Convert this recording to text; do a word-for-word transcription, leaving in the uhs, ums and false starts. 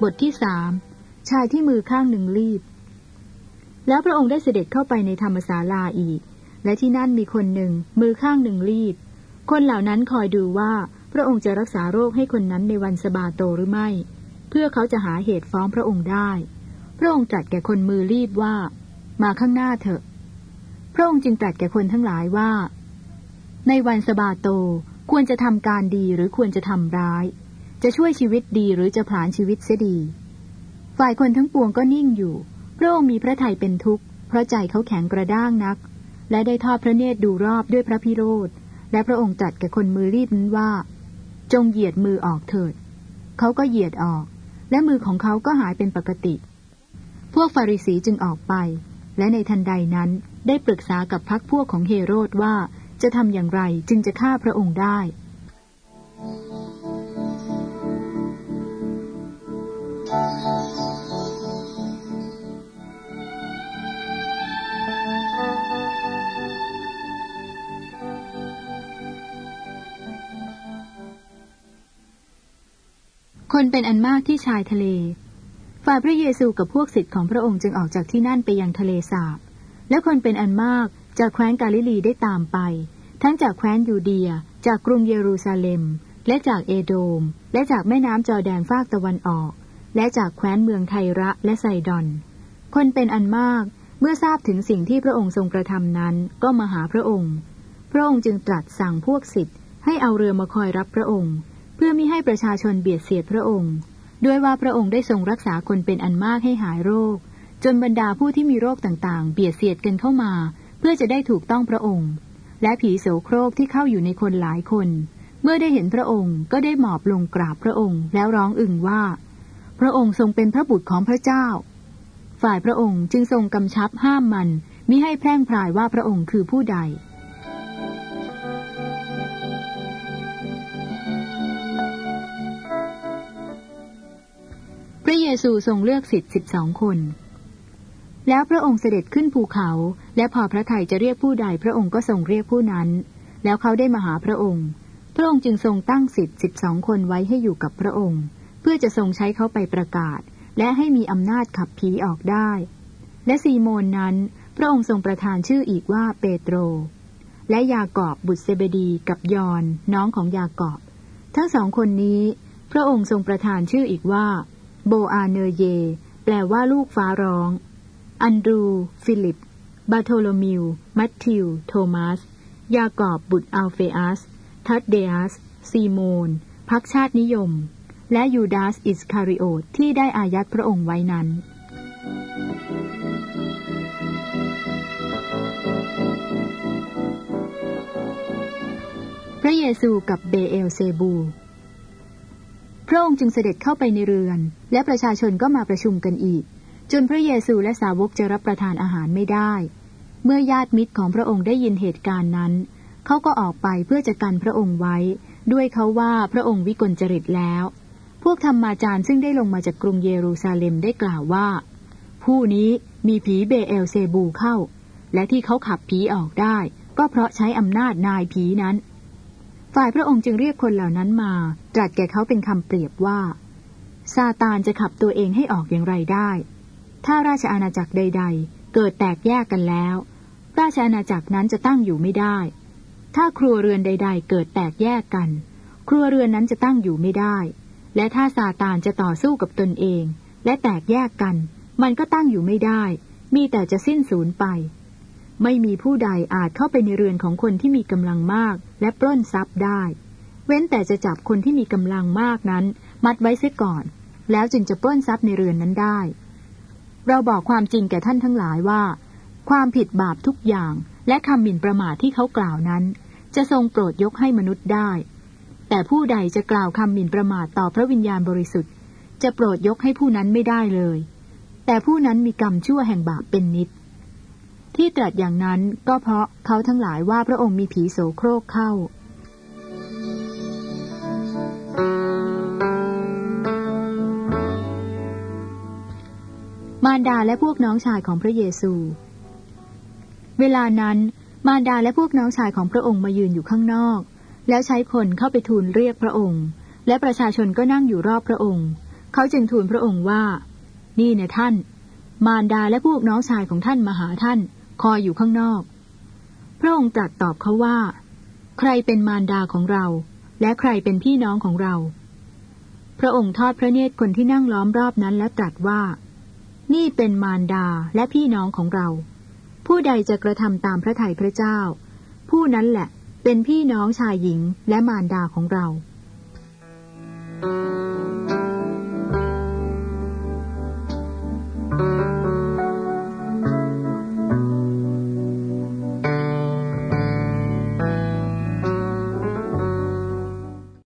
บทที่สามชายที่มือข้างหนึ่งรีบแล้วพระองค์ได้เสด็จเข้าไปในธรรมศาลาอีกและที่นั่นมีคนหนึ่งมือข้างหนึ่งรีบคนเหล่านั้นคอยดูว่าพระองค์จะรักษาโรคให้คนนั้นในวันสะบาโตหรือไม่เพื่อเขาจะหาเหตุฟ้องพระองค์ได้พระองค์ตรัสแก่คนมือรีบว่ามาข้างหน้าเถอะพระองค์จึงตรัสแก่คนทั้งหลายว่าในวันสะบาโตควรจะทำการดีหรือควรจะทำร้ายจะช่วยชีวิตดีหรือจะผลาญชีวิตเสียดีฝ่ายคนทั้งปวงก็นิ่งอยู่พระองค์มีพระทัยเป็นทุกข์เพราะใจเขาแข็งกระด้างนักและได้ทอดพระเนตรดูรอบด้วยพระพิโรธและพระองค์ตรัสแก่คนมือรีบนั้นว่าจงเหยียดมือออกเถิดเขาก็เหยียดออกและมือของเขาก็หายเป็นปกติพวกฟาริสีจึงออกไปและในทันใดนั้นได้ปรึกษากับพรรคพวกของเฮโรดว่าจะทำอย่างไรจึงจะฆ่าพระองค์ได้คนเป็นอันมากที่ชายทะเลฝ่ายพระเยซูกับพวกศิษย์ของพระองค์จึงออกจากที่นั่นไปยังทะเลสาบและคนเป็นอันมากจากแคว้นกาลิลีได้ตามไปทั้งจากแคว้นยูเดียจากกรุงเยรูซาเล็มและจากเอโดมและจากแม่น้ำจอร์แดนฟากตะวันออกและจากแคว้นเมืองไทระและไซดอนคนเป็นอันมากเมื่อทราบถึงสิ่งที่พระองค์ทรงกระทำนั้นก็มาหาพระองค์พระองค์จึงตรัสสั่งพวกศิษย์ให้เอาเรือมาคอยรับพระองค์เพื่อมิให้ประชาชนเบียดเสียดพระองค์ด้วยว่าพระองค์ได้ทรงรักษาคนเป็นอันมากให้หายโรคจนบรรดาผู้ที่มีโรคต่างๆเบียดเสียดกันเข้ามาเพื่อจะได้ถูกต้องพระองค์และผีโสโครกที่เข้าอยู่ในคนหลายคนเมื่อได้เห็นพระองค์ก็ได้หมอบลงกราบพระองค์แล้วร้องอึ่งว่าพระองค์ทรงเป็นพระบุตรของพระเจ้าฝ่ายพระองค์จึงทรงกำชับห้ามมันมิให้แพร่งพรายว่าพระองค์คือผู้ใดพระเยซูทรงเลือกศิษย์สิบสองคนแล้วพระองค์เสด็จขึ้นภูเขาและพอพระทัยจะเรียกผู้ใดพระองค์ก็ทรงเรียกผู้นั้นแล้วเขาได้มาหาพระองค์พระองค์จึงทรงตั้งศิษย์สิบสองคนไว้ให้อยู่กับพระองค์เพื่อจะทรงใช้เขาไปประกาศและให้มีอำนาจขับผีออกได้และซีโมนนั้นพระองค์ทรงประทานชื่ออีกว่าเปโตรและยากอบบุตรเซเบดีกับยอห์นน้องของยากอบทั้งสองคนนี้พระองค์ทรงประทานชื่ออีกว่าโบอาเนเยแปลว่าลูกฟ้าร้องอันดรูฟิลิปบาโทโลมิวมัทธิวโทมัสยากอบบุตรอัลเฟอัสทัดเดอัสซีโมนพรรคชาตินิยมและยูดาสอิสคาริโอตที่ได้อายัดพระองค์ไว้นั้นพระเยซูกับเบเอลเซบูพระองค์จึงเสด็จเข้าไปในเรือนและประชาชนก็มาประชุมกันอีกจนพระเยซูและสาวกจะรับประทานอาหารไม่ได้เมื่อญาติมิตรของพระองค์ได้ยินเหตุการณ์นั้นเขาก็ออกไปเพื่อจะกันพระองค์ไว้ด้วยเขาว่าพระองค์วิกลจริตแล้วพวกธรรมาจารย์ซึ่งได้ลงมาจากกรุงเยรูซาเล็มได้กล่าวว่าผู้นี้มีผีเบเอลเซบูเข้าและที่เขาขับผีออกได้ก็เพราะใช้อำนาจนายผีนั้นฝ่ายพระองค์จึงเรียกคนเหล่านั้นมาตรัสแก่เขาเป็นคำเปรียบว่าซาตานจะขับตัวเองให้ออกอย่างไรได้ถ้าราชอาณาจักรใดๆเกิดแตกแยกกันแล้วราชอาณาจักรนั้นจะตั้งอยู่ไม่ได้ถ้าครัวเรือนใดๆเกิดแตกแยกกันครัวเรือนนั้นจะตั้งอยู่ไม่ได้และถ้าซาตานจะต่อสู้กับตนเองและแตกแยกกันมันก็ตั้งอยู่ไม่ได้มีแต่จะสิ้นสูญไปไม่มีผู้ใดอาจเข้าไปในเรือนของคนที่มีกำลังมากและปล้นทรัพย์ได้เว้นแต่จะจับคนที่มีกำลังมากนั้นมัดไว้เสียก่อนแล้วจึงจะปล้นทรัพย์ในเรือนนั้นได้เราบอกความจริงแก่ท่านทั้งหลายว่าความผิดบาปทุกอย่างและคำหมิ่นประมาทที่เขากล่าวนั้นจะทรงโปรดยกให้มนุษย์ได้แต่ผู้ใดจะกล่าวคำหมิ่นประมาทต่อพระวิญญาณบริสุทธิ์จะโปรดยกให้ผู้นั้นไม่ได้เลยแต่ผู้นั้นมีกรรมชั่วแห่งบาปเป็นนิจที่ตรัสอย่างนั้นก็เพราะเขาทั้งหลายว่าพระองค์มีผีโสโครกเข้ามารดาและพวกน้องชายของพระเยซูเวลานั้นมารดาและพวกน้องชายของพระองค์มายืนอยู่ข้างนอกแล้วใช้คนเข้าไปทูลเรียกพระองค์และประชาชนก็นั่งอยู่รอบพระองค์เขาจึงทูลพระองค์ว่านี่นะท่านมารดาและพวกน้องชายของท่านมาหาท่านคอยอยู่ข้างนอกพระองค์ตรัสตอบเขาว่าใครเป็นมารดาของเราและใครเป็นพี่น้องของเราพระองค์ทอดพระเนตรคนที่นั่งล้อมรอบนั้นและตรัสว่านี่เป็นมารดาและพี่น้องของเราผู้ใดจะกระทำตามพระทัยพระเจ้าผู้นั้นแหละเป็นพี่น้องชายหญิงและมารดาของเรา